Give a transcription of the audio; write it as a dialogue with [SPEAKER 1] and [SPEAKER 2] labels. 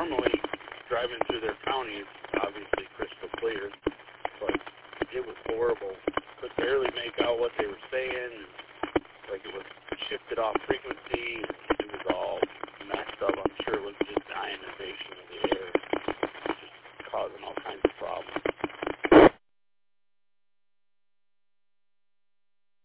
[SPEAKER 1] normally driving through their county is obviously crystal clear, but it was horrible. Could barely make out what they were saying. Like it was shifted off frequency. It was all messed up. I'm sure it was just ionization of the air, just causing all kinds of problems.